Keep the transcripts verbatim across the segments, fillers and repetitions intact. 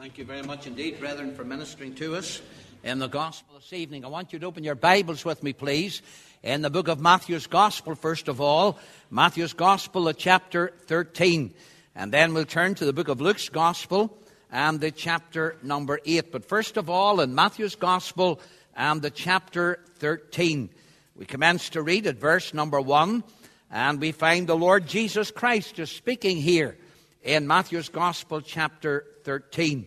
Thank you very much indeed, brethren, for ministering to us in the gospel this evening. I want you to open your Bibles with me, please, in the book of Matthew's Gospel, first of all. Matthew's Gospel, uh, chapter thirteen. And then we'll turn to the book of Luke's Gospel and the chapter number eight. But first of all, in Matthew's Gospel and the chapter thirteen, we commence to read at verse number one, and we find the Lord Jesus Christ is speaking here in Matthew's Gospel, chapter thirteen.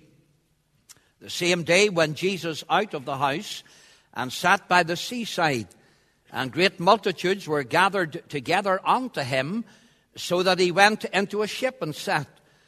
The same day when Jesus out of the house and sat by the seaside, and great multitudes were gathered together unto him, so that he went into a ship and sat,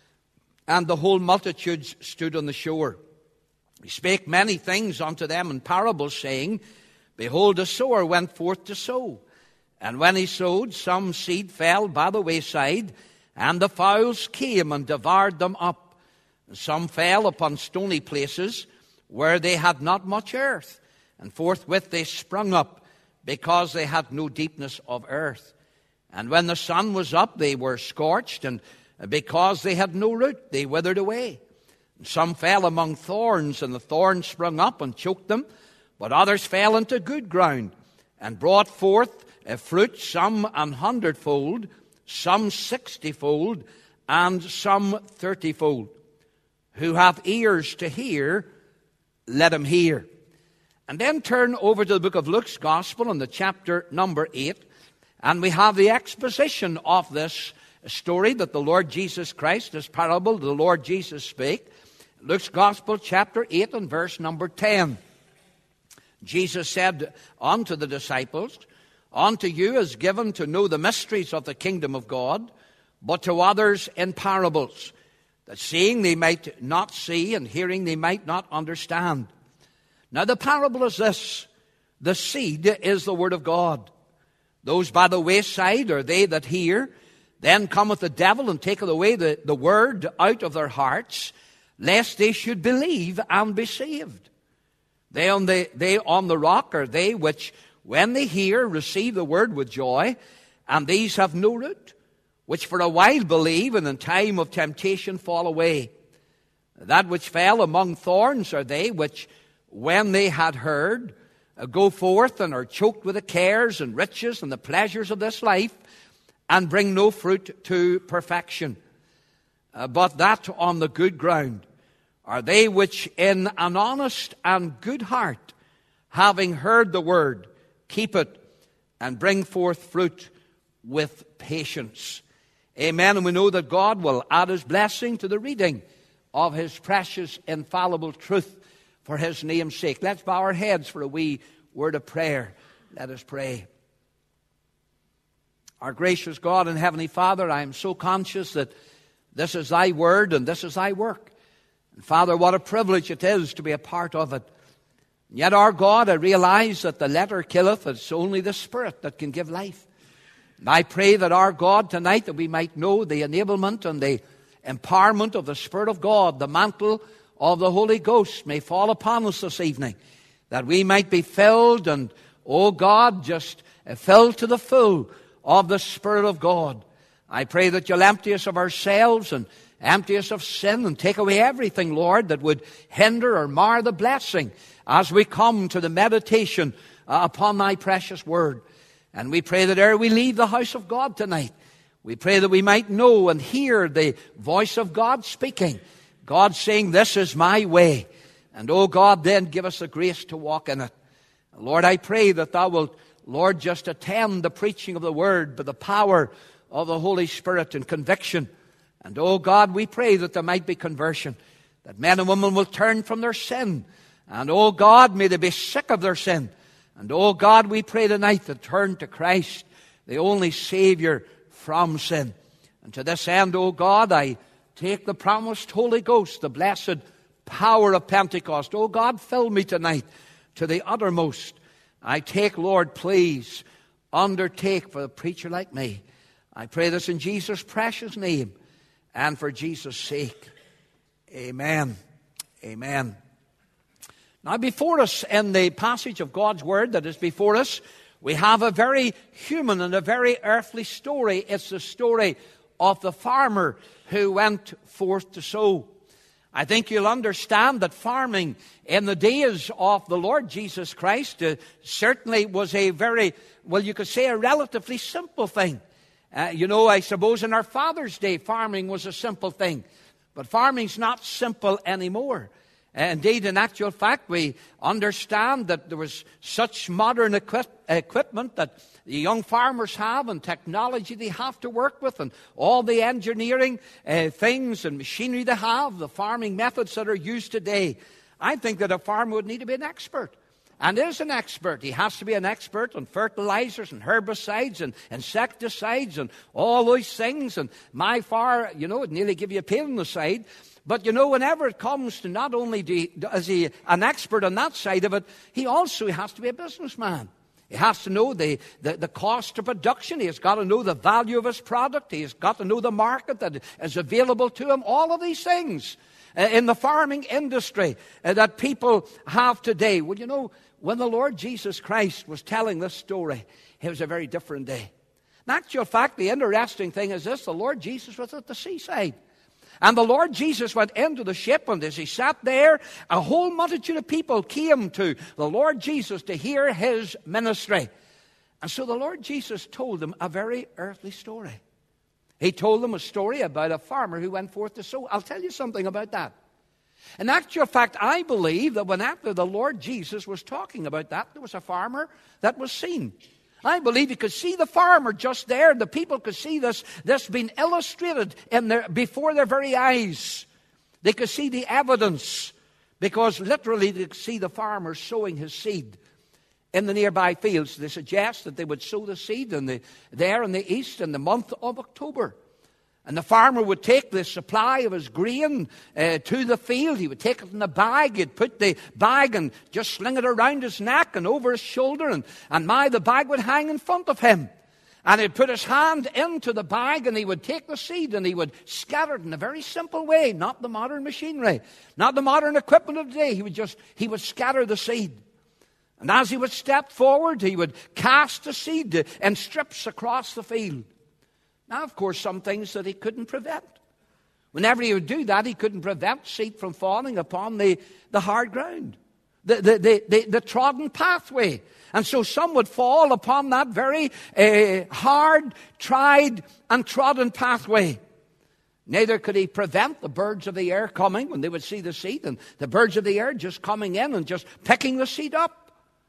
and the whole multitudes stood on the shore. He spake many things unto them in parables, saying, Behold, a sower went forth to sow. And when he sowed, some seed fell by the wayside, and the fowls came and devoured them up. Some fell upon stony places, where they had not much earth, and forthwith they sprung up, because they had no deepness of earth. And when the sun was up, they were scorched, and because they had no root, they withered away. And some fell among thorns, and the thorns sprung up and choked them. But others fell into good ground, and brought forth a fruit, some an hundredfold, some sixtyfold, and some thirtyfold. Who hath ears to hear, let him hear. And then turn over to the book of Luke's Gospel and the chapter number eight, and we have the exposition of this story that the Lord Jesus Christ, this parable the Lord Jesus spake. Luke's Gospel, chapter eight and verse number ten. Jesus said unto the disciples, Unto you is given to know the mysteries of the kingdom of God, but to others in parables, that seeing they might not see, and hearing they might not understand. Now the parable is this: the seed is the word of God. Those by the wayside are they that hear. Then cometh the devil and taketh away the, the word out of their hearts, lest they should believe and be saved. They on the, they on the rock are they which, when they hear, receive the word with joy, and these have no root, which for a while believe, and in time of temptation fall away. That which fell among thorns are they which, when they had heard, go forth and are choked with the cares and riches and the pleasures of this life, and bring no fruit to perfection. Uh, but that on the good ground are they which in an honest and good heart, having heard the word, keep it, and bring forth fruit with patience. Amen. And we know that God will add his blessing to the reading of his precious, infallible truth for his name's sake. Let's bow our heads for a wee word of prayer. Let us pray. Our gracious God and Heavenly Father, I am so conscious that this is thy word and this is thy work. And Father, what a privilege it is to be a part of it. And yet, our God, I realize that the letter killeth, it's only the Spirit that can give life. And I pray that our God tonight, that we might know the enablement and the empowerment of the Spirit of God, the mantle of the Holy Ghost may fall upon us this evening, that we might be filled and, oh God, just filled to the full of the Spirit of God. I pray that you'll empty us of ourselves and empty us of sin and take away everything, Lord, that would hinder or mar the blessing as we come to the meditation uh, upon thy precious word. And we pray that ere we leave the house of God tonight, we pray that we might know and hear the voice of God speaking. God saying, this is my way. And oh God, then give us the grace to walk in it. Lord, I pray that thou wilt, Lord, just attend the preaching of the word by the power of the Holy Spirit and conviction. And oh God, we pray that there might be conversion, that men and women will turn from their sin. And oh God, may they be sick of their sin. And oh God, we pray tonight to turn to Christ, the only Savior from sin. And to this end, oh God, I take the promised Holy Ghost, the blessed power of Pentecost. Oh God, fill me tonight to the uttermost. I take, Lord, please undertake for a preacher like me. I pray this in Jesus' precious name and for Jesus' sake. Amen. Amen. Now, before us in the passage of God's Word that is before us, we have a very human and a very earthly story. It's the story of the farmer who went forth to sow. I think you'll understand that farming in the days of the Lord Jesus Christ uh, certainly was a very, well, you could say a relatively simple thing. Uh, you know, I suppose in our Father's day, farming was a simple thing. But farming's not simple anymore. Uh, indeed, in actual fact, we understand that there was such modern equip- equipment that the young farmers have and technology they have to work with and all the engineering uh, things and machinery they have, the farming methods that are used today. I think that a farmer would need to be an expert. And is an expert. He has to be an expert on fertilizers and herbicides and insecticides and all those things. And my far, you know, it'd nearly give you a pain in the side. But, you know, whenever it comes to not only do, is he an expert on that side of it, he also has to be a businessman. He has to know the, the, the cost of production. He has got to know the value of his product. He has got to know the market that is available to him. All of these things uh, in the farming industry uh, that people have today. Well, you know, when the Lord Jesus Christ was telling this story, it was a very different day. In actual fact, the interesting thing is this. The Lord Jesus was at the seaside. And the Lord Jesus went into the ship, and as he sat there, a whole multitude of people came to the Lord Jesus to hear his ministry. And so the Lord Jesus told them a very earthly story. He told them a story about a farmer who went forth to sow. I'll tell you something about that. In actual fact, I believe that when after the Lord Jesus was talking about that, there was a farmer that was seen. I believe you could see the farmer just there. The people could see this, this being illustrated in their, before their very eyes. They could see the evidence because literally they could see the farmer sowing his seed in the nearby fields. They suggest that they would sow the seed in the, there in the east in the month of October. And the farmer would take the supply of his grain uh, to the field. He would take it in a bag. He'd put the bag and just sling it around his neck and over his shoulder. And, and my, the bag would hang in front of him. And he'd put his hand into the bag and he would take the seed and he would scatter it in a very simple way. Not the modern machinery. Not the modern equipment of today. He would just, he would scatter the seed. And as he would step forward, he would cast the seed in strips across the field. Now, of course, some things that he couldn't prevent. Whenever he would do that, he couldn't prevent seed from falling upon the, the hard ground, the, the, the, the, the trodden pathway. And so some would fall upon that very uh, hard, tried, and trodden pathway. Neither could he prevent the birds of the air coming when they would see the seed, and the birds of the air just coming in and just picking the seed up.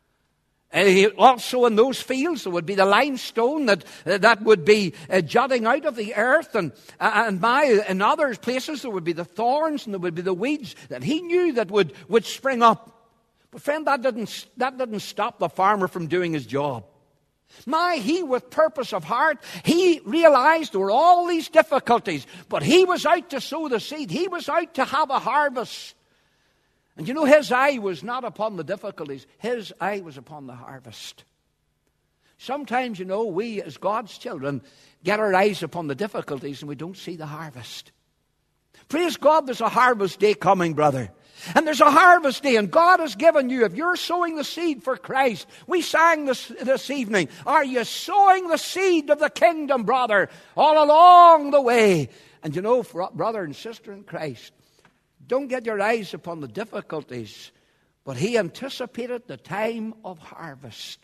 Uh, also in those fields there would be the limestone that uh, that would be uh, jutting out of the earth, and uh, and by in other places there would be the thorns and there would be the weeds that he knew that would, would spring up. But friend, that didn't that didn't stop the farmer from doing his job. My, he with purpose of heart, he realized there were all these difficulties, but he was out to sow the seed. He was out to have a harvest. And you know, his eye was not upon the difficulties. His eye was upon the harvest. Sometimes, you know, we as God's children get our eyes upon the difficulties and we don't see the harvest. Praise God, there's a harvest day coming, brother. And there's a harvest day, and God has given you, if you're sowing the seed for Christ, we sang this, this evening, are you sowing the seed of the kingdom, brother, all along the way? And you know, for, brother and sister in Christ, don't get your eyes upon the difficulties, but he anticipated the time of harvest.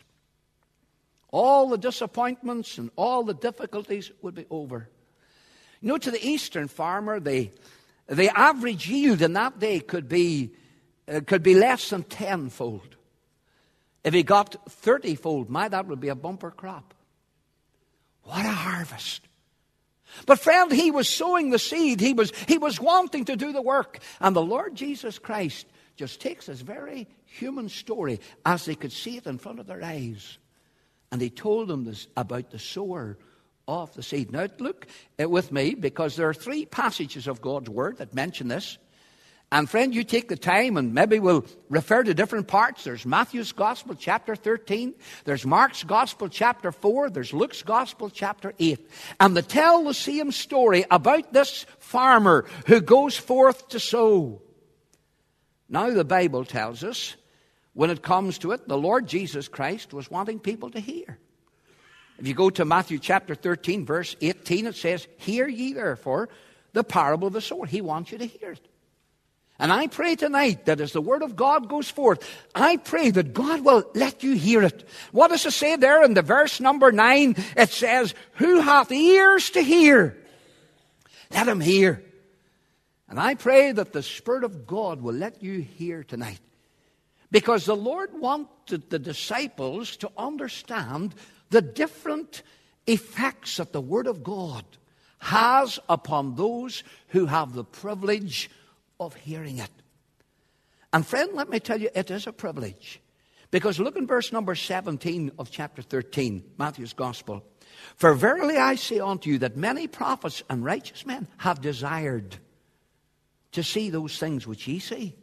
All the disappointments and all the difficulties would be over. You know, to the eastern farmer, the, the average yield in that day could be, uh, could be less than tenfold. If he got thirty-fold, my, that would be a bumper crop. What a harvest. But friend, he was sowing the seed. He was, he was wanting to do the work. And the Lord Jesus Christ just takes this very human story as they could see it in front of their eyes. And he told them this about the sower of the seed. Now look with me, because there are three passages of God's Word that mention this. And friend, you take the time and maybe we'll refer to different parts. There's Matthew's Gospel, chapter thirteen. There's Mark's Gospel, chapter four. There's Luke's Gospel, chapter eight. And they tell the same story about this farmer who goes forth to sow. Now the Bible tells us, when it comes to it, the Lord Jesus Christ was wanting people to hear. If you go to Matthew chapter thirteen, verse eighteen, it says, "Hear ye therefore the parable of the sower." He wants you to hear it. And I pray tonight that as the word of God goes forth, I pray that God will let you hear it. What does it say there in the verse number nine? It says, who hath ears to hear, let him hear. And I pray that the Spirit of God will let you hear tonight. Because the Lord wanted the disciples to understand the different effects that the Word of God has upon those who have the privilege of hearing it. And friend, let me tell you, it is a privilege. Because look in verse number seventeen of chapter thirteen, Matthew's Gospel. For verily I say unto you that many prophets and righteous men have desired to see those things which ye see,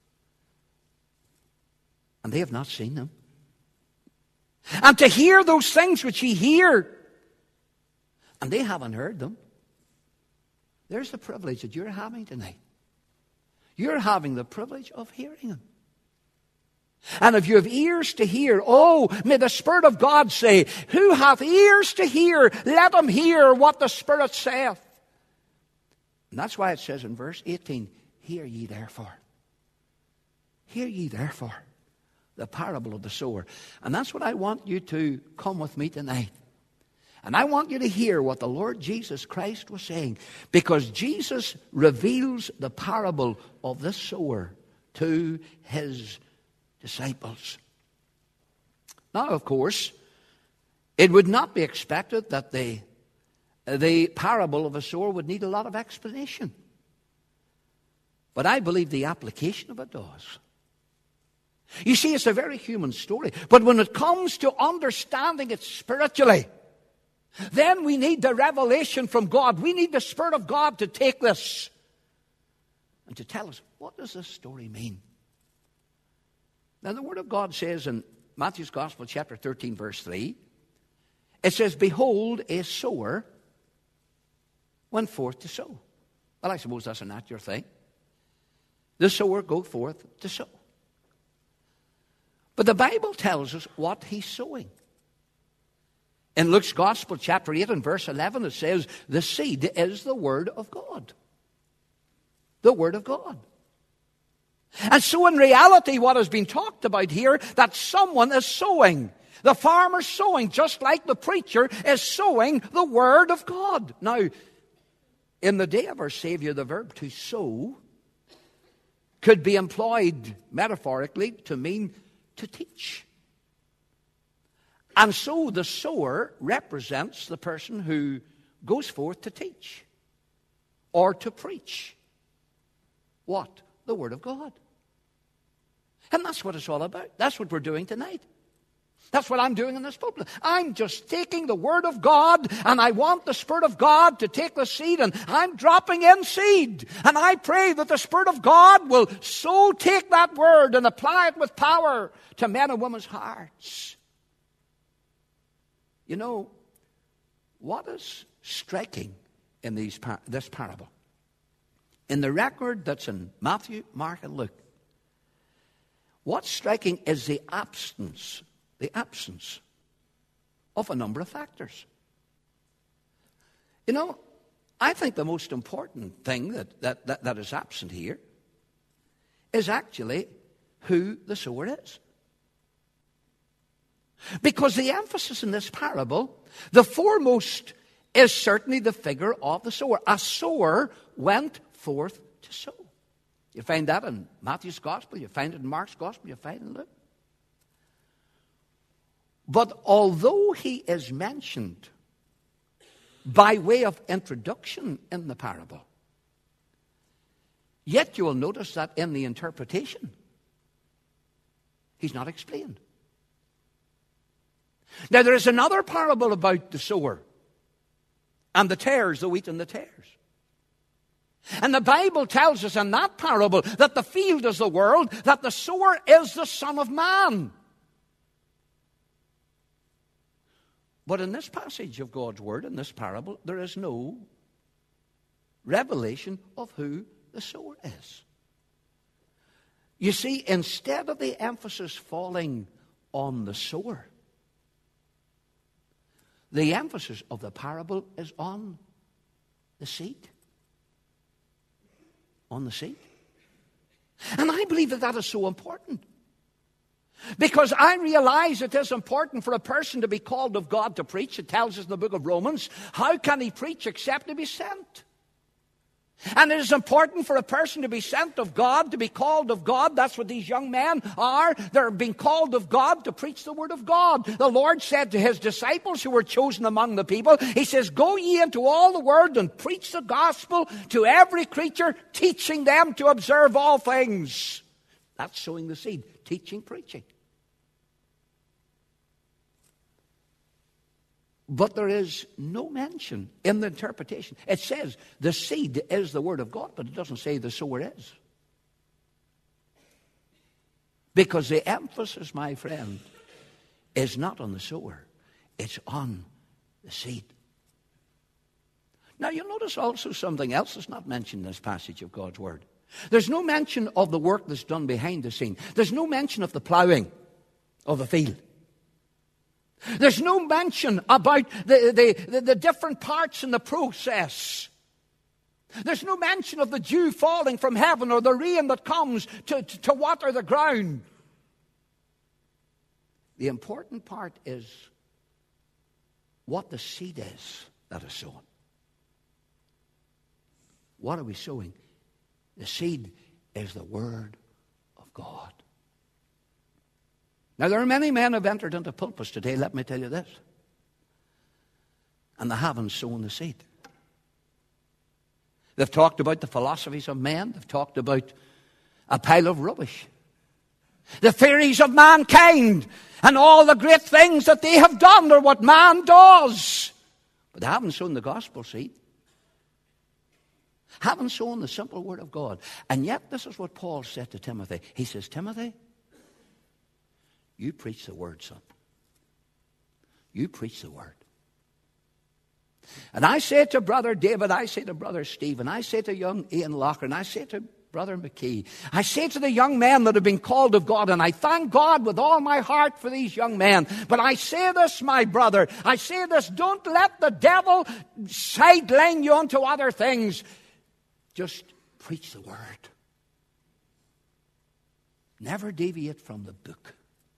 and they have not seen them. And to hear those things which ye hear, and they haven't heard them. There's the privilege that you're having tonight. You're having the privilege of hearing them. And if you have ears to hear, oh, may the Spirit of God say, who hath ears to hear, let him hear what the Spirit saith. And that's why it says in verse eighteen, hear ye therefore. Hear ye therefore the parable of the sower. And that's what I want you to come with me tonight. And I want you to hear what the Lord Jesus Christ was saying, because Jesus reveals the parable of the sower to his disciples. Now, of course, it would not be expected that the, the parable of a sower would need a lot of explanation. But I believe the application of it does. You see, it's a very human story. But when it comes to understanding it spiritually, then we need the revelation from God. We need the Spirit of God to take this and to tell us, what does this story mean? Now, the Word of God says in Matthew's Gospel, chapter thirteen, verse three, it says, behold, a sower went forth to sow. Well, I suppose that's a natural thing. The sower goes forth to sow. But the Bible tells us what he's sowing. In Luke's Gospel, chapter eight and verse eleven, it says, the seed is the Word of God. The Word of God. And so in reality, what has been talked about here, that someone is sowing. The farmer's sowing, just like the preacher is sowing the Word of God. Now, in the day of our Savior, the verb to sow could be employed metaphorically to mean to teach. And so the sower represents the person who goes forth to teach or to preach. What? The Word of God. And that's what it's all about. That's what we're doing tonight. That's what I'm doing in this pulpit. I'm just taking the Word of God, and I want the Spirit of God to take the seed, and I'm dropping in seed. And I pray that the Spirit of God will so take that Word and apply it with power to men and women's hearts. You know, what is striking in these par- this parable? In the record that's in Matthew, Mark, and Luke, what's striking is the absence, the absence of a number of factors. You know, I think the most important thing that, that, that, that is absent here is actually who the sower is. Because the emphasis in this parable, the foremost is certainly the figure of the sower. A sower went forth to sow. You find that in Matthew's Gospel, you find it in Mark's Gospel, you find it in Luke. But although he is mentioned by way of introduction in the parable, yet you will notice that in the interpretation, he's not explained. Now, there is another parable about the sower and the tares, the wheat and the tares. And the Bible tells us in that parable that the field is the world, that the sower is the Son of Man. But in this passage of God's Word, in this parable, there is no revelation of who the sower is. You see, instead of the emphasis falling on the sower, the emphasis of the parable is on the seed. On the seed. And I believe that that is so important. Because I realize it is important for a person to be called of God to preach. It tells us in the book of Romans, how can he preach except to be sent? And it is important for a person to be sent of God, to be called of God. That's what these young men are. They're being called of God to preach the word of God. The Lord said to his disciples who were chosen among the people, he says, go ye into all the world and preach the gospel to every creature, teaching them to observe all things. That's sowing the seed, teaching, preaching. But there is no mention in the interpretation. It says the seed is the word of God, but it doesn't say the sower is. Because the emphasis, my friend, is not on the sower. It's on the seed. Now, you'll notice also something else that's not mentioned in this passage of God's word. There's no mention of the work that's done behind the scene. There's no mention of the plowing of the field. There's no mention about the, the, the, the different parts in the process. There's no mention of the dew falling from heaven or the rain that comes to, to, to water the ground. The important part is what the seed is that is sown. What are we sowing? The seed is the word of God. Now, there are many men who have entered into pulpits today, let me tell you this, and they haven't sown the seed. They've talked about the philosophies of men. They've talked about a pile of rubbish. The theories of mankind and all the great things that they have done or what man does. But they haven't sown the gospel seed. Haven't sown the simple word of God. And yet, this is what Paul said to Timothy. He says, Timothy, you preach the word, son. You preach the word. And I say to Brother David, I say to Brother Stephen, I say to young Ian Locker, and I say to Brother McKee, I say to the young men that have been called of God, and I thank God with all my heart for these young men. But I say this, my brother, I say this, don't let the devil sideline you onto other things. Just preach the word. Never deviate from the book.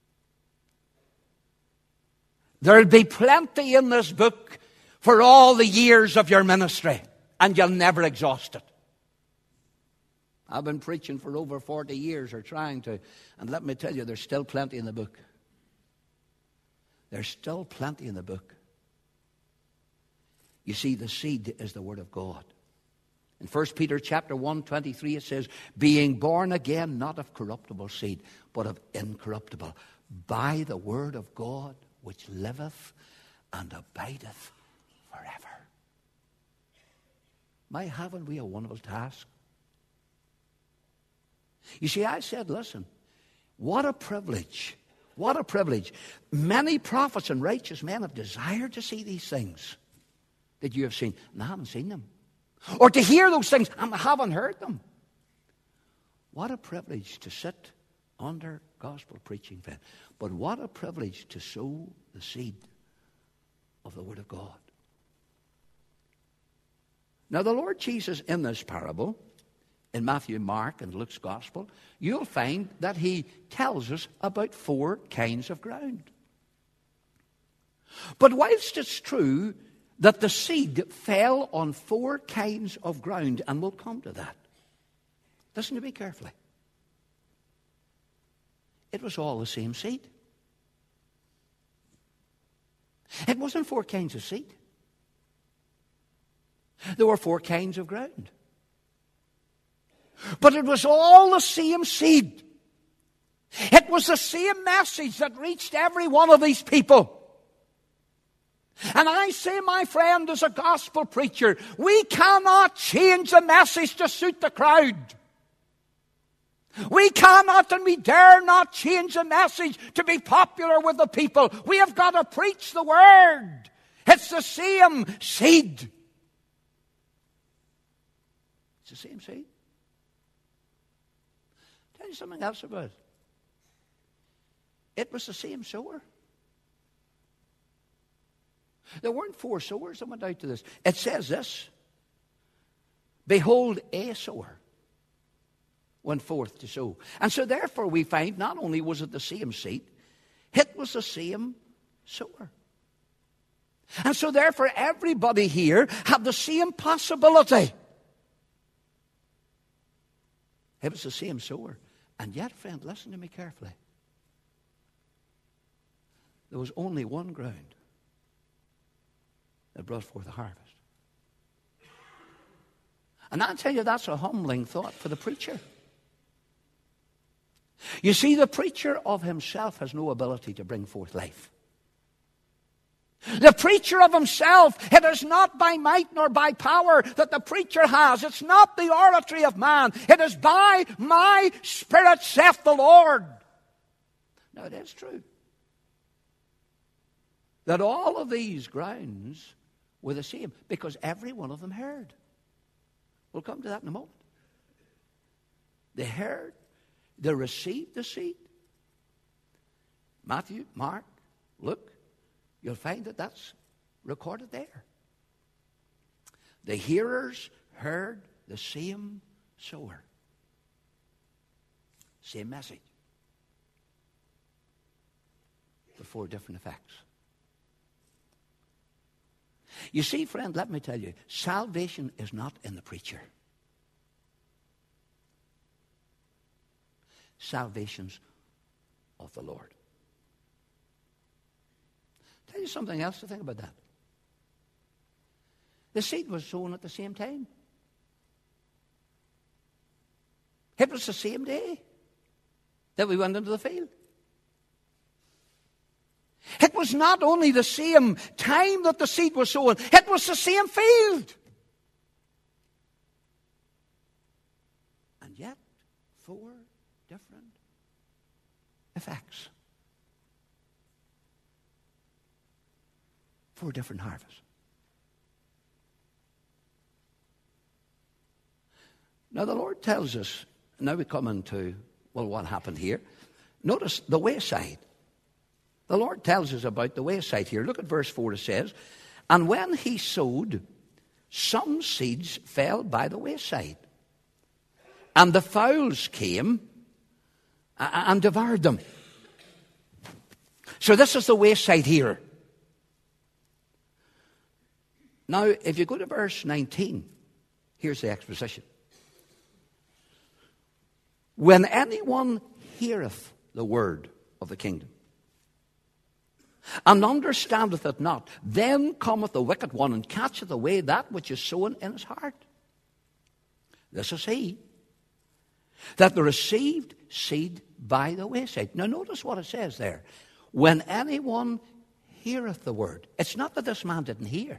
There'll be plenty in this book for all the years of your ministry, and you'll never exhaust it. I've been preaching for over forty years, or trying to, and let me tell you, there's still plenty in the book. There's still plenty in the book. You see, the seed is the word of God. In First Peter chapter one, twenty-three, it says, being born again, not of corruptible seed, but of incorruptible, by the word of God, which liveth and abideth forever. My, haven't we a wonderful task? You see, I said, listen, what a privilege. What a privilege. Many prophets and righteous men have desired to see these things that you have seen, and I haven't seen them. Or to hear those things, and I haven't heard them. What a privilege to sit under gospel preaching, friend. But what a privilege to sow the seed of the word of God. Now, the Lord Jesus, in this parable, in Matthew, Mark, and Luke's gospel, you'll find that he tells us about four kinds of ground. But whilst it's true that the seed fell on four kinds of ground, and we'll come to that, listen to me carefully. It was all the same seed. It wasn't four kinds of seed. There were four kinds of ground. But it was all the same seed. It was the same message that reached every one of these people. And I say, my friend, as a gospel preacher, we cannot change the message to suit the crowd. We cannot and we dare not change the message to be popular with the people. We have got to preach the word. It's the same seed. It's the same seed. Tell you something else about it. It was the same sower. There weren't four sowers that went out to this. It says this. Behold, a sower. went forth to sow. And so therefore we find not only was it the same seed, it was the same sower. And so therefore everybody here had the same possibility. It was the same sower. And yet, friend, listen to me carefully. There was only one ground that brought forth a harvest. And I'll tell you, that's a humbling thought for the preacher. You see, the preacher of himself has no ability to bring forth life. The preacher of himself, it is not by might nor by power that the preacher has. It's not the oratory of man. It is by my Spirit, saith the Lord. Now, it is true that all of these grounds were the same because every one of them heard. We'll come to that in a moment. They heard. They received the seed. Matthew, Mark, Luke. You'll find that that's recorded there. The hearers heard the same sower. Same message. But four different effects. You see, friend, let me tell you, salvation is not in the preacher. Salvation's of the Lord. Tell you something else to think about that. The seed was sown at the same time. It was the same day that we went into the field. It was not only the same time that the seed was sown, it was the same field. And yet, four different effects. Four different harvests. Now the Lord tells us, now we come into, well, what happened here. Notice the wayside. The Lord tells us about the wayside here. Look at verse four, it says, and when he sowed, some seeds fell by the wayside, and the fowls came and devoured them. So this is the wayside here. Now, if you go to verse nineteen, here's the exposition. When anyone heareth the word of the kingdom, and understandeth it not, then cometh the wicked one, and catcheth away that which is sown in his heart. This is he that received seed by the wayside. Now notice what it says there. When anyone heareth the word. It's not that this man didn't hear.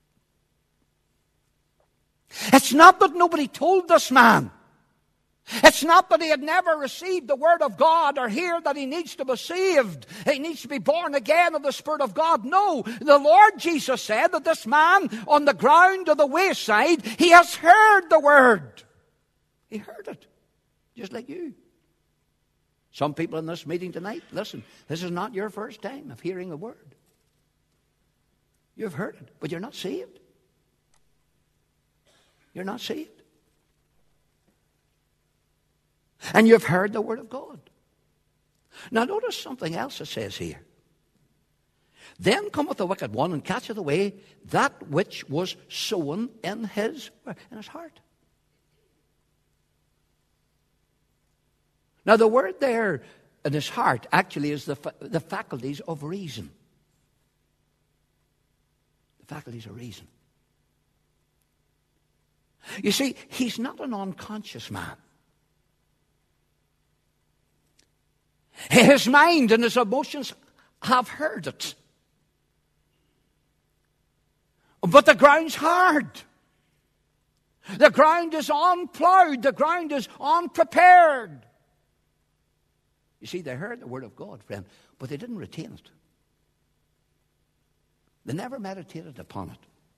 It's not that nobody told this man. It's not that he had never received the word of God or hear that he needs to be saved. He needs to be born again of the Spirit of God. No, the Lord Jesus said that this man on the ground of the wayside, he has heard the word. He heard it, just like you. Some people in this meeting tonight, listen, this is not your first time of hearing the word. You've heard it, but you're not saved. You're not saved. And you've heard the word of God. Now notice something else it says here. Then cometh the wicked one and catcheth away that which was sown in his, in his heart. Now the word there in his heart actually is the, the faculties of reason. The faculties of reason. You see, he's not an unconscious man. His mind and his emotions have heard it. But the ground's hard. The ground is unplowed. The ground is unprepared. You see, they heard the word of God, friend, but they didn't retain it. They never meditated upon it.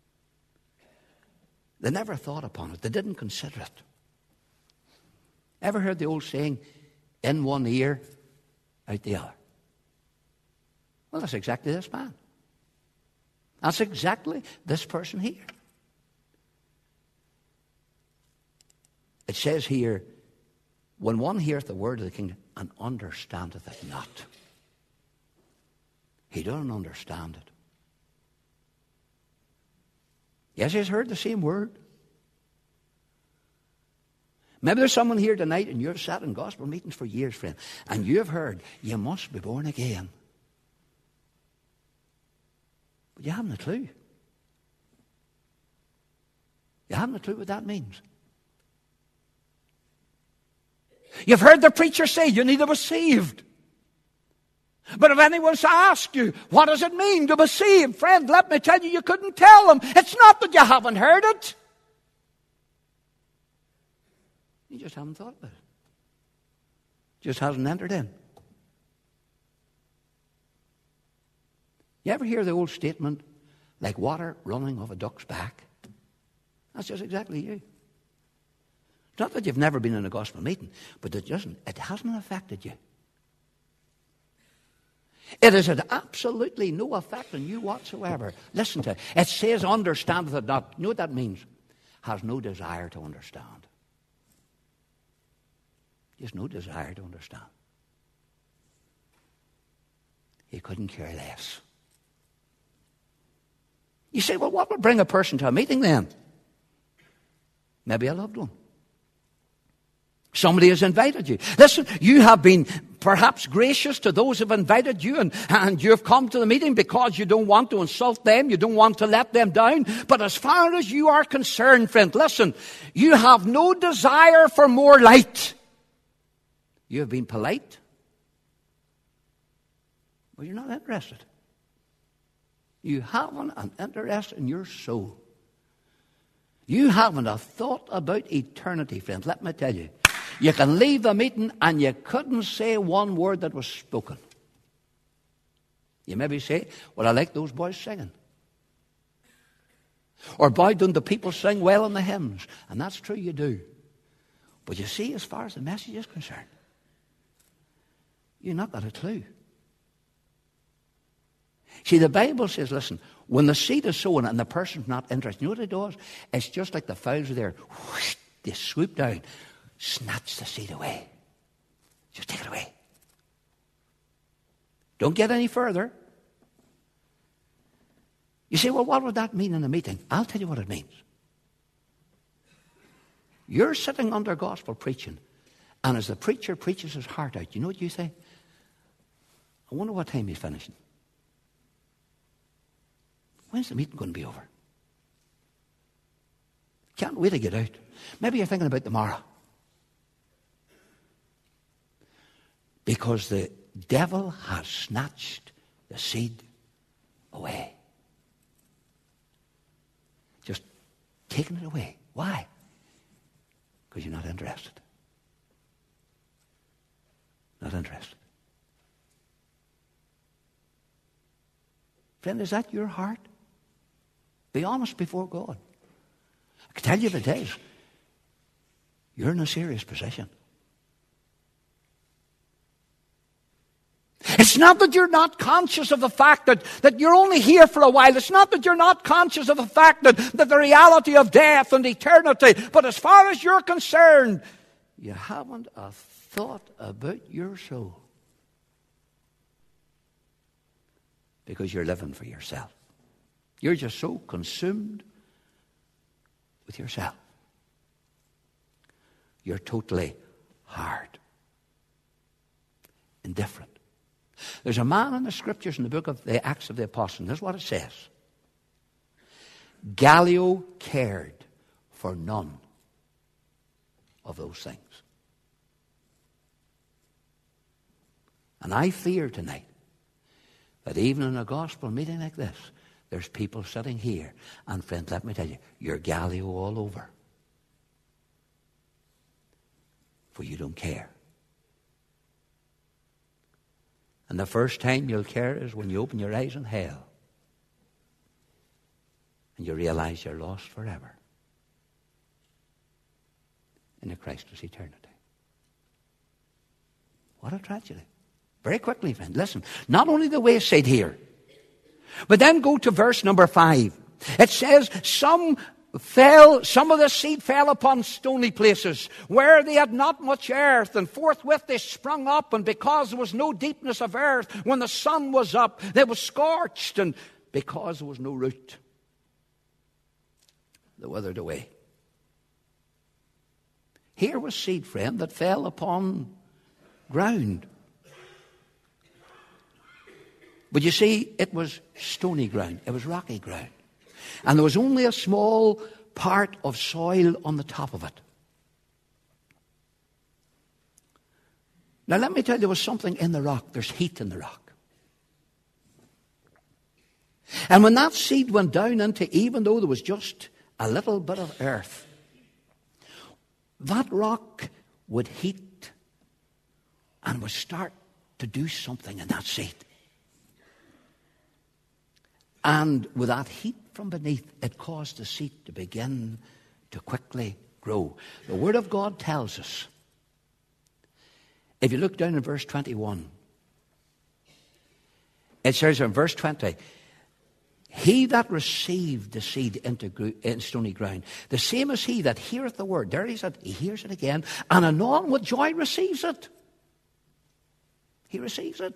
They never thought upon it. They didn't consider it. Ever heard the old saying, in one ear, out the other? Well, that's exactly this man. That's exactly this person here. It says here, when one heareth the word of the kingdom and understandeth it not. He doesn't understand it. Yes, he's heard the same word. Maybe there's someone here tonight and you've sat in gospel meetings for years, friend, and you've heard you must be born again. But you haven't a clue. You haven't a clue what that means. You've heard the preacher say you need to be saved. But if anyone's asked you, what does it mean to be saved? Friend, let me tell you, you couldn't tell them. It's not that you haven't heard it. You just haven't thought about it. Just hasn't entered in. You ever hear the old statement, like water running off a duck's back? That's just exactly you. It's not that you've never been in a gospel meeting, but it doesn't, it hasn't affected you. It has had absolutely no effect on you whatsoever. Listen to it. It says understandeth it not. You know what that means? Has no desire to understand. Just no desire to understand. He couldn't care less. You say, well, what would bring a person to a meeting then? Maybe a loved one. Somebody has invited you. Listen, you have been perhaps gracious to those who have invited you, and, and you have come to the meeting because you don't want to insult them, you don't want to let them down. But as far as you are concerned, friend, listen, you have no desire for more light. You have been polite, but you're not interested. You haven't an interest in your soul. You haven't a thought about eternity, friend. Let me tell you. You can leave the meeting and you couldn't say one word that was spoken. You maybe say, well, I like those boys singing. Or, boy, don't the people sing well in the hymns? And that's true, you do. But you see, as far as the message is concerned, you've not got a clue. See, the Bible says, listen, when the seed is sown and the person's not interested, you know what it does? It's just like the fowls are there. Whoosh, they swoop down, snatch the seed away. Just take it away. Don't get any further. You say, well, what would that mean in a meeting? I'll tell you what it means. You're sitting under gospel preaching, and as the preacher preaches his heart out, you know what you say? I wonder what time he's finishing. When's the meeting going to be over? Can't wait to get out. Maybe you're thinking about tomorrow. Because the devil has snatched the seed away. Just taken it away. Why? Because you're not interested. Not interested. Friend, is that your heart? Be honest before God. I can tell you if it is, you're in a serious position. It's not that you're not conscious of the fact that, that you're only here for a while. It's not that you're not conscious of the fact that, that the reality of death and eternity. But as far as you're concerned, you haven't a thought about your soul. Because you're living for yourself. You're just so consumed with yourself. You're totally hard. Indifferent. There's a man in the scriptures in the book of the Acts of the Apostles. This is what it says. Gallio cared for none of those things. And I fear tonight that even in a gospel meeting like this, there's people sitting here. And friend, let me tell you, you're Gallio all over. For you don't care. And the first time you'll care is when you open your eyes in hell. And you realize you're lost forever. In a Christless eternity. What a tragedy. Very quickly, friend, listen. Not only the way it's said here, but then go to verse number five. It says, some fell, some of the seed fell upon stony places where they had not much earth, and forthwith they sprung up, and because there was no deepness of earth, when the sun was up, they were scorched, and because there was no root, they withered away. Here was seed, friend, that fell upon ground. But you see, it was stony ground. It was rocky ground. And there was only a small part of soil on the top of it. Now let me tell you, there was something in the rock. There's heat in the rock. And when that seed went down into, even though there was just a little bit of earth, that rock would heat and would start to do something in that seed. And with that heat from beneath, it caused the seed to begin to quickly grow. The Word of God tells us, if you look down in verse twenty-one, it says in verse twenty, he that received the seed into in stony ground, the same as he that heareth the word, there he said, he hears it again, and anon with joy receives it. He receives it.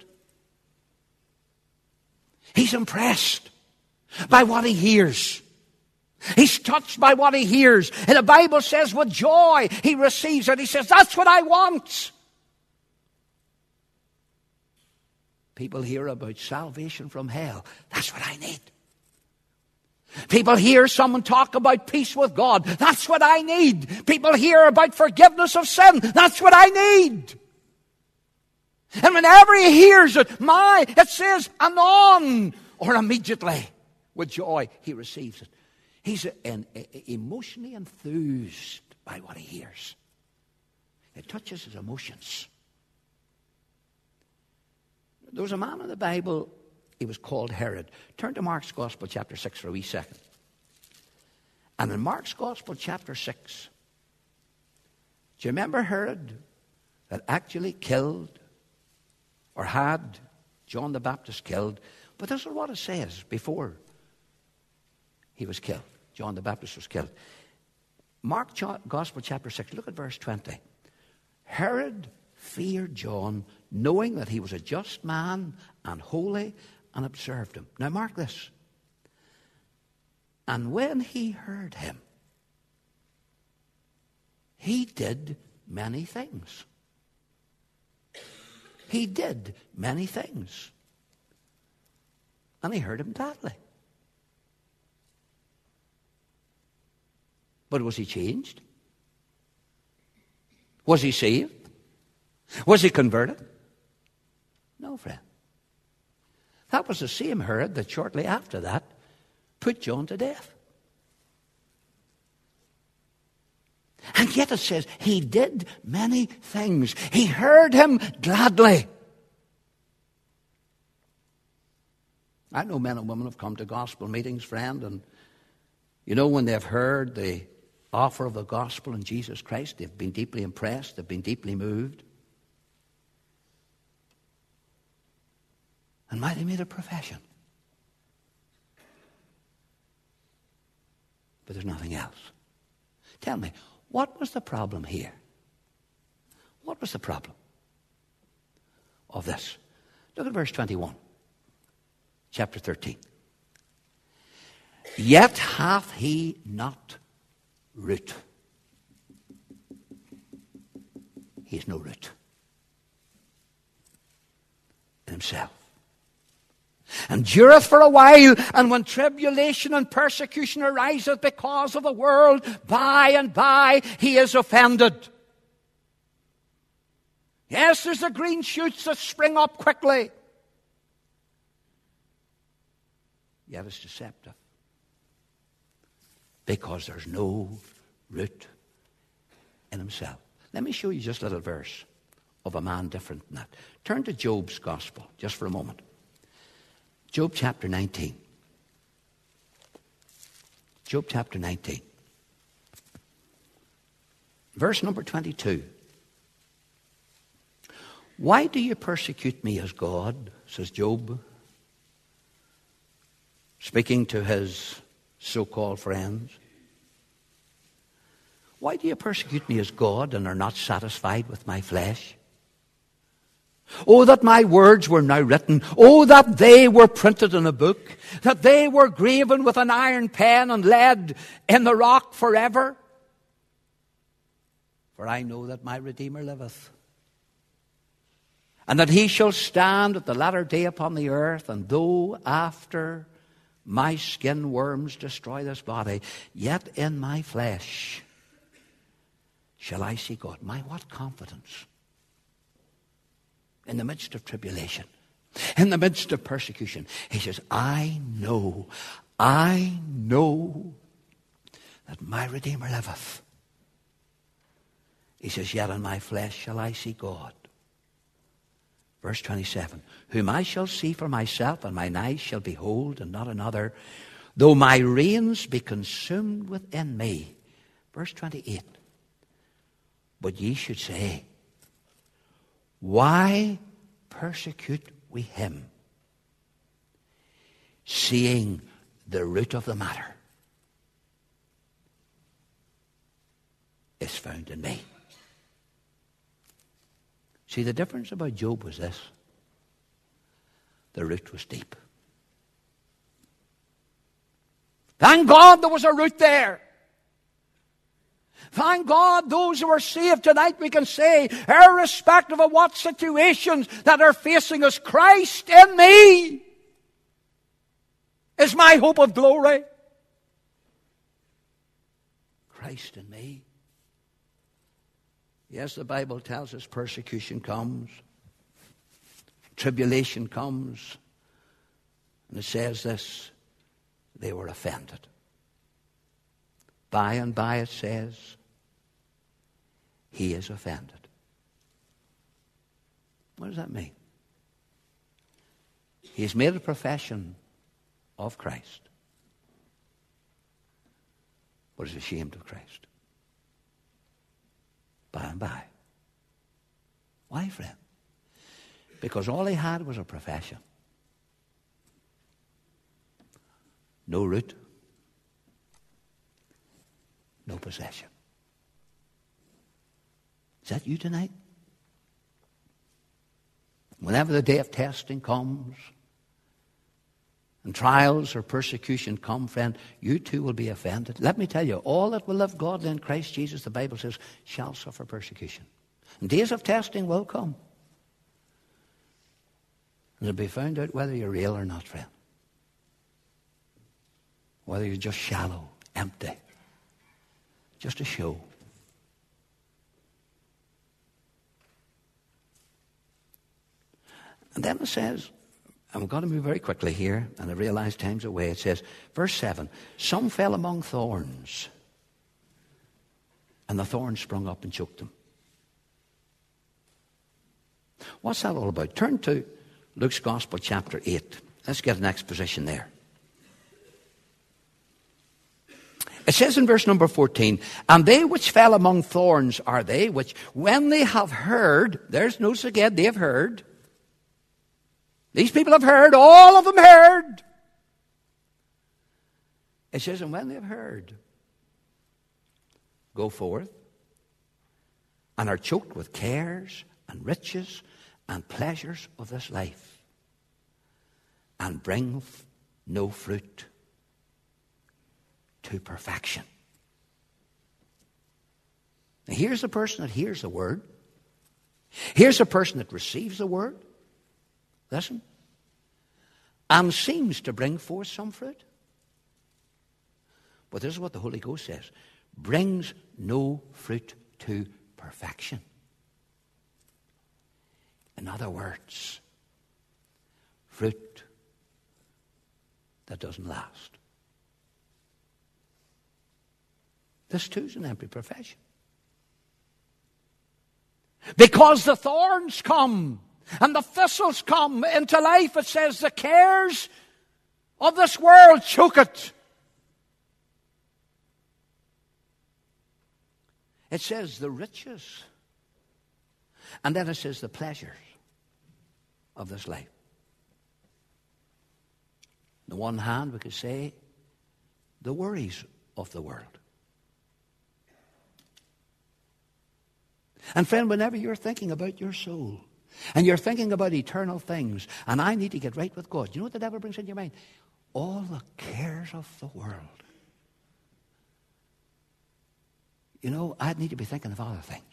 He's impressed by what he hears. He's touched by what he hears. And the Bible says with joy he receives it. He says, that's what I want. People hear about salvation from hell. That's what I need. People hear someone talk about peace with God. That's what I need. People hear about forgiveness of sin. That's what I need. And whenever he hears it, my, it says anon, or immediately, with joy, he receives it. He's an, emotionally enthused by what he hears. It touches his emotions. There was a man in the Bible, he was called Herod. Turn to Mark's Gospel, chapter six, for a wee second. And in Mark's Gospel, chapter six, do you remember Herod that actually killed or had John the Baptist killed? But this is what it says before he was killed. John the Baptist was killed. Mark Gospel, chapter six, look at verse twenty. Herod feared John, knowing that he was a just man and holy, and observed him. Now mark this. And when he heard him, he did many things. He did many things. And he heard him gladly. But was he changed? Was he saved? Was he converted? No, friend. That was the same Herod that shortly after that put John to death. And yet it says he did many things. He heard him gladly. I know men and women have come to gospel meetings, friend, and you know when they've heard the offer of the gospel in Jesus Christ, they've been deeply impressed, they've been deeply moved. And might have made a profession. But there's nothing else. Tell me, what was the problem here? What was the problem of this? Look at verse twenty-one, chapter thirteen. Yet hath he not root. He has no root in himself. And dureth for a while, and when tribulation and persecution ariseth because of the world, by and by he is offended. Yes, there's the green shoots that spring up quickly. Yet it's deceptive. Because there's no root in himself. Let me show you just a little verse of a man different than that. Turn to Job's Gospel just for a moment. Job chapter nineteen. Job chapter nineteen. Verse number twenty-two. Why do you persecute me as God, says Job, speaking to his so-called friends? Why do you persecute me as God and are not satisfied with my flesh? Oh, that my words were now written. Oh, that they were printed in a book, that they were graven with an iron pen and laid in the rock forever. For I know that my Redeemer liveth, and that he shall stand at the latter day upon the earth. And though after my skin worms destroy this body, yet in my flesh shall I see God. My, what confidence! In the midst of tribulation, in the midst of persecution, he says, I know, I know that my Redeemer liveth. He says, yet in my flesh shall I see God. Verse twenty-seven, whom I shall see for myself, and mine eyes shall behold, and not another, though my reins be consumed within me. Verse twenty-eight, but ye should say, why persecute we him, seeing the root of the matter is found in me? See, the difference about Job was this. The root was deep. Thank God there was a root there. Thank God those who are saved tonight, we can say, irrespective of what situations that are facing us, Christ in me is my hope of glory. Christ in me. Yes, the Bible tells us persecution comes, tribulation comes, and it says this, they were offended. By and by it says, he is offended. What does that mean? He has made a profession of Christ, but is ashamed of Christ. By and by. Why, friend? Because all he had was a profession. No root. No possession. Is that you tonight? Whenever the day of testing comes and trials or persecution come, friend, you too will be offended. Let me tell you, all that will live godly in Christ Jesus, the Bible says, shall suffer persecution. And days of testing will come. And it'll be found out whether you're real or not, friend. Whether you're just shallow, empty. Just a show. And then it says, and we've got to move very quickly here, and I realize time's away. It says, verse seven, some fell among thorns, and the thorns sprung up and choked them. What's that all about? Turn to Luke's Gospel, chapter eight. Let's get an exposition there. It says in verse number fourteen, and they which fell among thorns are they which, when they have heard, there's notice again, they have heard. These people have heard, all of them heard. It says, and when they have heard, go forth, and are choked with cares and riches and pleasures of this life, and bring no fruit to perfection. Now here's a person that hears the word. Here's a person that receives the word. Listen. And seems to bring forth some fruit. But this is what the Holy Ghost says. Brings no fruit to perfection. In other words, fruit that doesn't last. This too is an empty profession. Because the thorns come and the thistles come into life, it says the cares of this world choke it. It says the riches. And then it says the pleasures of this life. On the one hand, we could say the worries of the world. And friend, whenever you're thinking about your soul, and you're thinking about eternal things, and I need to get right with God, you know what the devil brings into your mind? All the cares of the world. You know, I need to be thinking of other things.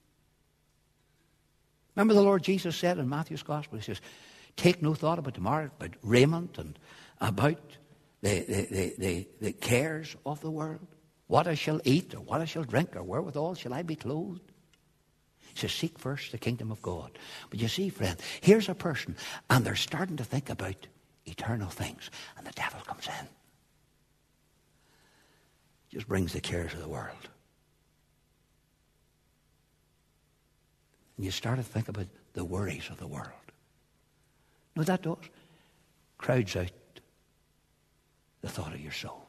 Remember the Lord Jesus said in Matthew's Gospel, he says, take no thought about tomorrow, about raiment and about the, the, the, the, the cares of the world. What I shall eat, or what I shall drink, or wherewithal shall I be clothed? He says, seek first the kingdom of God. But you see, friend, here's a person, and they're starting to think about eternal things, and the devil comes in. Just brings the cares of the world. And you start to think about the worries of the world. You know what that does? Crowds out the thought of your soul.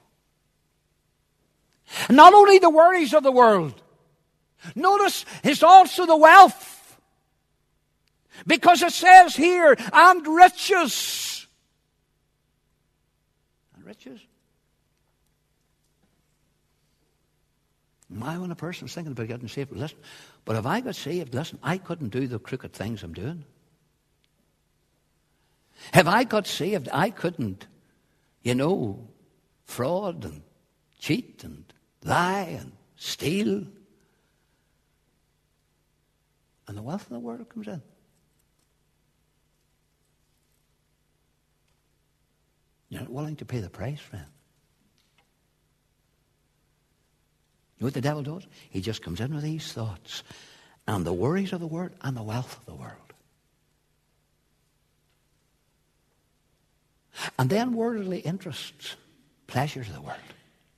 And not only the worries of the world, notice it's also the wealth. Because it says here, and riches. And riches. My, when a person's thinking about getting saved, listen, but if I got saved, listen, I couldn't do the crooked things I'm doing. If I got saved, I couldn't, you know, fraud and cheat and lie and steal. And the wealth of the world comes in. You're not willing to pay the price, friend. You know what the devil does? He just comes in with these thoughts and the worries of the world and the wealth of the world. And then worldly interests, pleasures of the world,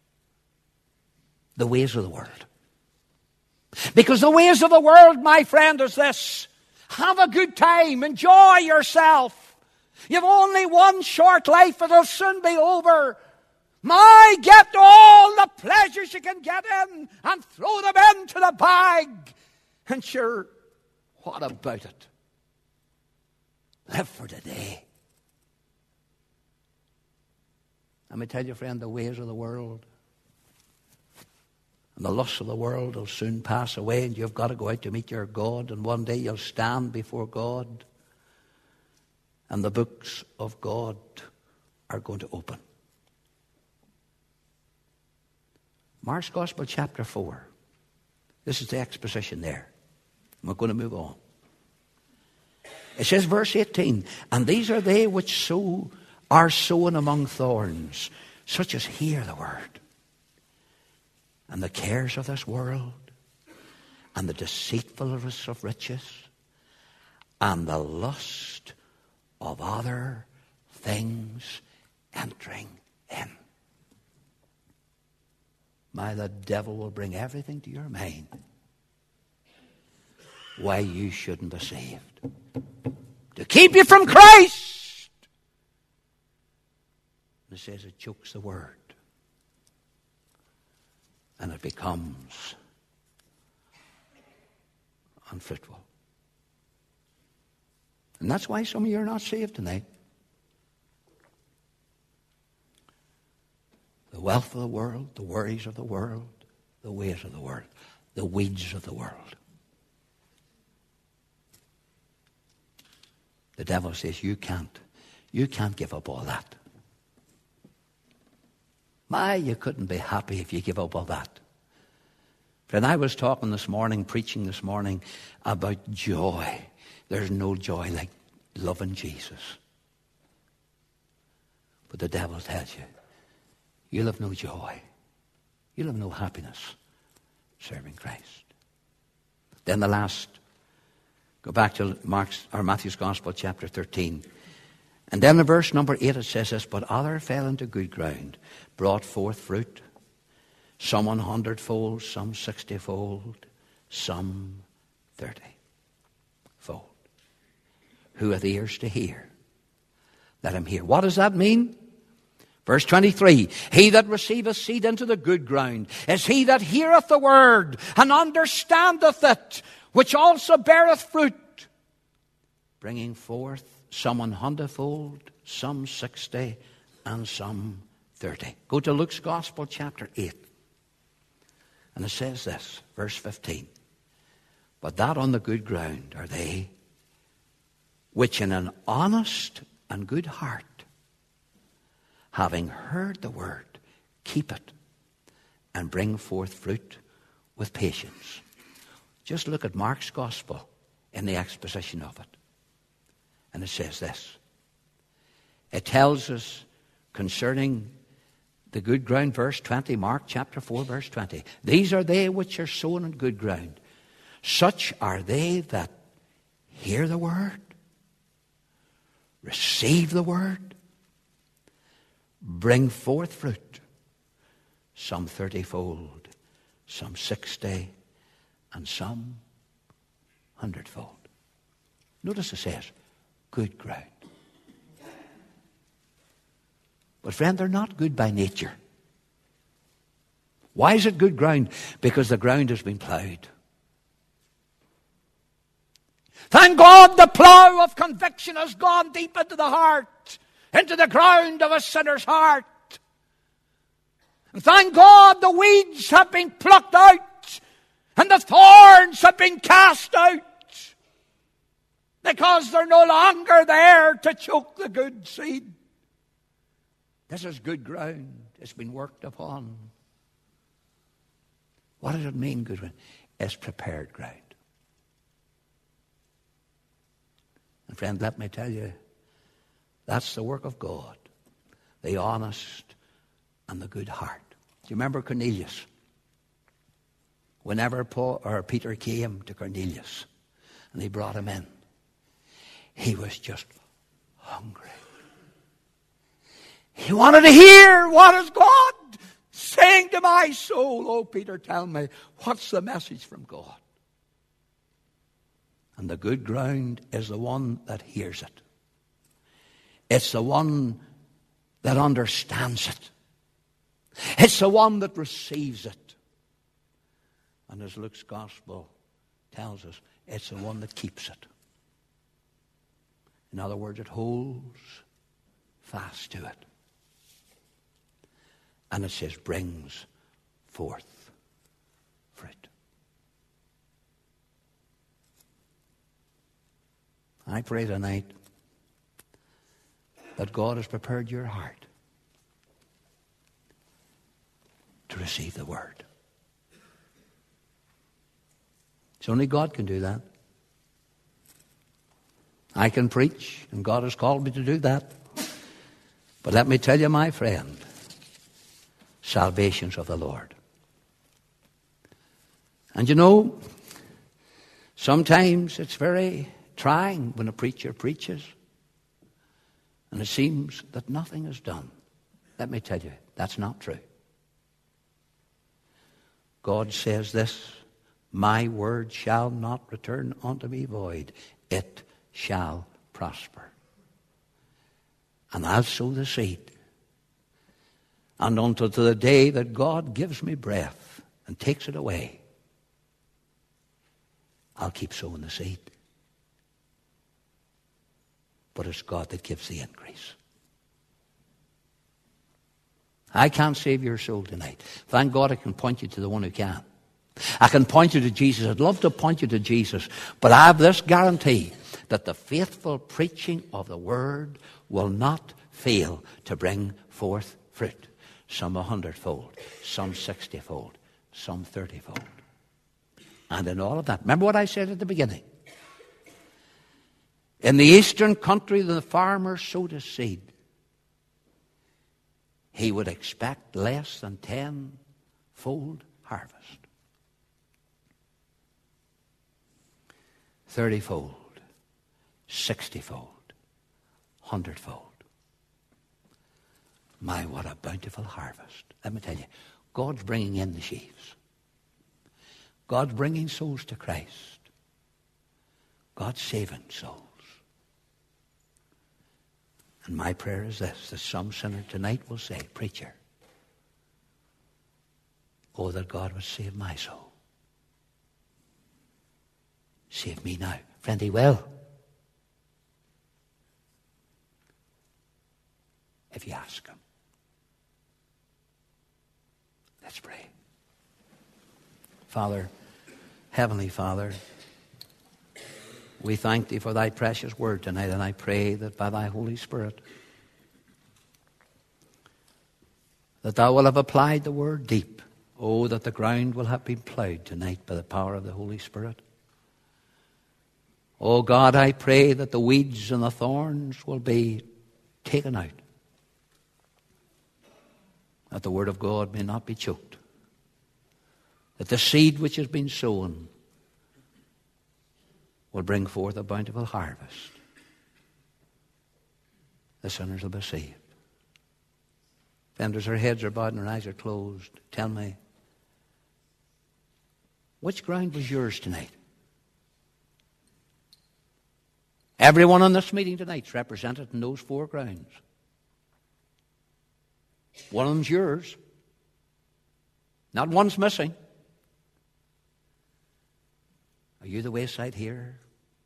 the ways of the world. Because the ways of the world, my friend, is this. Have a good time. Enjoy yourself. You've only one short life. It'll soon be over. My, get all the pleasures you can get in and throw them into the bag. And sure, what about it? Live for today. Let me tell you, friend, the ways of the world and the lusts of the world will soon pass away, and you've got to go out to meet your God, and one day you'll stand before God, and the books of God are going to open. Mark's Gospel, chapter four. This is the exposition there. We're going to move on. It says, verse eighteen, and these are they which sow, are sown among thorns, such as hear the word, and the cares of this world, and the deceitfulness of riches, and the lust of other things entering in. My, the devil will bring everything to your mind why you shouldn't be saved. To keep you from Christ. And it says it chokes the word. And it becomes unfruitful. And that's why some of you are not saved tonight. The wealth of the world, the worries of the world, the ways of the world, the weeds of the world. The devil says, you can't. You can't give up all that. My, you couldn't be happy if you give up all that. Friend, I was talking this morning, preaching this morning, about joy. There's no joy like loving Jesus. But the devil tells you, you'll have no joy. You'll have no happiness serving Christ. Then the last, go back to Mark's or Matthew's Gospel, chapter thirteen. And then in verse number eight it says this, but other fell into good ground, brought forth fruit, some one hundredfold, some sixtyfold, some thirty fold. Who hath ears to hear, let him hear. What does that mean? Verse twenty-three, he that receiveth seed into the good ground is he that heareth the word and understandeth it, which also beareth fruit, bringing forth some an hundredfold, some sixty, and some thirty. Go to Luke's Gospel, chapter eight. And it says this, verse fifteen. But that on the good ground are they which in an honest and good heart, having heard the word, keep it and bring forth fruit with patience. Just look at Mark's gospel in the exposition of it. And it says this. It tells us concerning the good ground, verse twenty, Mark chapter four, verse twenty. These are they which are sown on good ground. Such are they that hear the word, receive the word, bring forth fruit, some thirtyfold, some sixty, and some hundredfold. Notice it says, good ground. But friend, they're not good by nature. Why is it good ground? Because the ground has been plowed. Thank God the plow of conviction has gone deep into the heart, into the ground of a sinner's heart. And thank God the weeds have been plucked out and the thorns have been cast out because they're no longer there to choke the good seed. This is good ground. It's been worked upon. What does it mean, good ground? It's prepared ground. And friend, let me tell you, that's the work of God. The honest and the good heart. Do you remember Cornelius? Whenever Paul or Peter came to Cornelius and he brought him in, he was just hungry. He wanted to hear, what is God saying to my soul? Oh, Peter, tell me, what's the message from God? And the good ground is the one that hears it. It's the one that understands it. It's the one that receives it. And as Luke's gospel tells us, it's the one that keeps it. In other words, it holds fast to it. And it says, brings forth fruit. I pray tonight that God has prepared your heart to receive the word. It's only God can do that. I can preach, and God has called me to do that. But let me tell you, my friend, salvation's of the Lord. And you know, sometimes it's very trying when a preacher preaches and it seems that nothing is done. Let me tell you, that's not true. God says this, my word shall not return unto me void. It shall prosper. And I'll sow the seed. And until the day that God gives me breath and takes it away, I'll keep sowing the seed. But it's God that gives the increase. I can't save your soul tonight. Thank God I can point you to the one who can. I can point you to Jesus. I'd love to point you to Jesus. But I have this guarantee that the faithful preaching of the word will not fail to bring forth fruit. Some a hundredfold, some sixtyfold, some thirtyfold. And in all of that, remember what I said at the beginning? In the eastern country, the farmer sowed his seed. He would expect less than tenfold harvest. Thirtyfold, sixtyfold, hundredfold. My, what a bountiful harvest. Let me tell you, God's bringing in the sheaves. God's bringing souls to Christ. God's saving souls. And my prayer is this, that some sinner tonight will say, preacher, oh, that God would save my soul. Save me now. Friend, he will. If you ask him. Let's pray. Father, Heavenly Father, We thank thee for thy precious word tonight, and I pray that by thy Holy Spirit that thou will have applied the word deep. Oh, that the ground will have been plowed tonight by the power of the Holy Spirit. Oh God, I pray that the weeds and the thorns will be taken out, that the word of God may not be choked, that the seed which has been sown will bring forth a bountiful harvest. The sinners will be saved. Friends, their heads are bowed and their eyes are closed. Tell me, which ground was yours tonight? Everyone in this meeting tonight is represented in those four grounds. One of them's yours. Not one's missing. Are you the wayside here?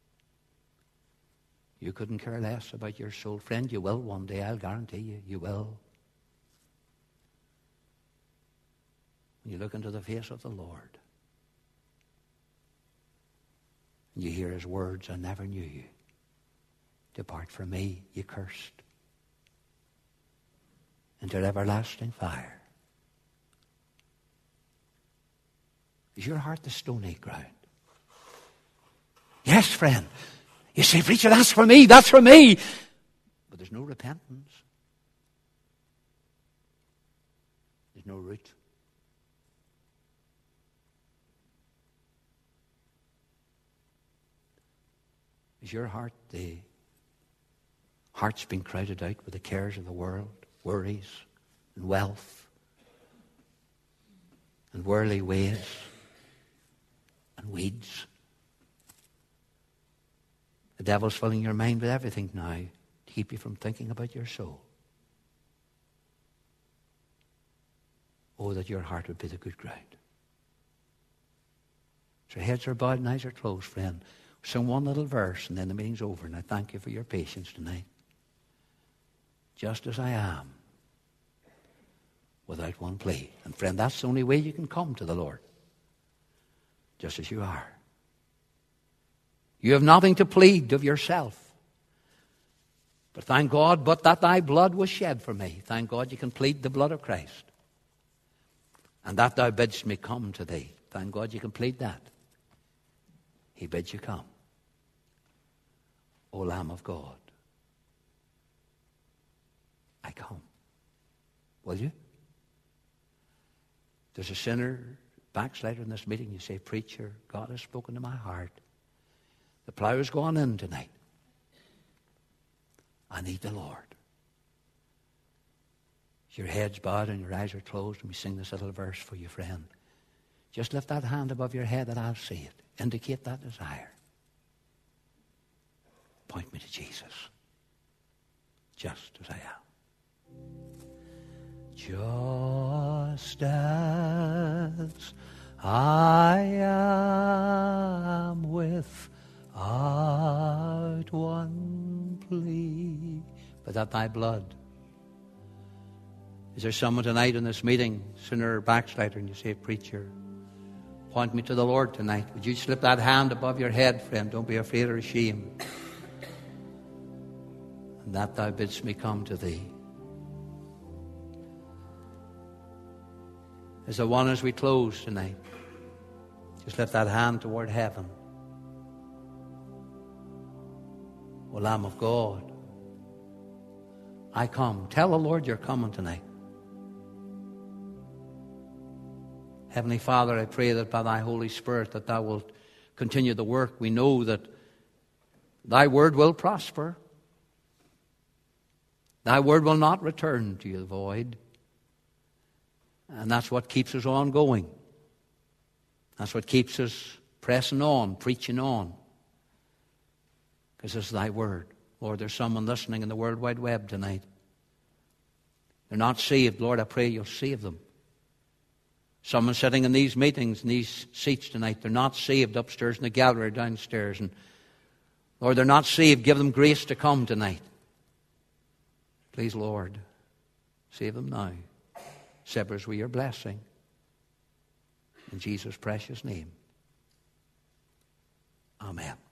You couldn't care less about your soul. Friend, you will one day, I'll guarantee you, you will. When you look into the face of the Lord, and you hear his words, I never knew you. Depart from me, ye cursed, into everlasting fire. Is your heart the stony ground? Yes, friend. You say, preacher, that's for me, that's for me. But there's no repentance. There's no root. Is your heart the heart's been crowded out with the cares of the world, worries and wealth and worldly ways and weeds? The devil's filling your mind with everything now to keep you from thinking about your soul. Oh, that your heart would be the good ground. So heads are bowed and eyes are closed, friend. Sing one little verse and then the meeting's over. And I thank you for your patience tonight. Just as I am, without one plea. And friend, that's the only way you can come to the Lord. Just as you are. You have nothing to plead of yourself. But thank God, but that thy blood was shed for me. Thank God you can plead the blood of Christ. And that thou bidst me come to thee. Thank God you can plead that. He bids you come. O Lamb of God, I come. Will you? There's a sinner, backslider in this meeting. You say, preacher, God has spoken to my heart. The plow is going in tonight. I need the Lord. Your head's bowed and your eyes are closed, and we sing this little verse for you, friend. Just lift that hand above your head and I'll see it. Indicate that desire. Point me to Jesus. Just as I am. Just as I am, without one plea, but that thy blood. Is there someone tonight in this meeting, sinner or backslider, and you say, preacher, point me to the Lord tonight? Would you slip that hand above your head, friend? Don't be afraid or ashamed. And that thou bidst me come to thee. As the one as we close tonight, just lift that hand toward heaven. O Lamb of God, I come. Tell the Lord you're coming tonight. Heavenly Father, I pray that by thy Holy Spirit that thou wilt continue the work. We know that thy word will prosper. Thy word will not return to you void. And that's what keeps us on going. That's what keeps us pressing on, preaching on. Because it's thy word. Lord, there's someone listening in the World Wide Web tonight. They're not saved. Lord, I pray you'll save them. Someone sitting in these meetings, in these seats tonight, they're not saved upstairs in the gallery or downstairs. And Lord, they're not saved. Give them grace to come tonight. Please, Lord, save them now. Sever us with your blessing. In Jesus' precious name. Amen.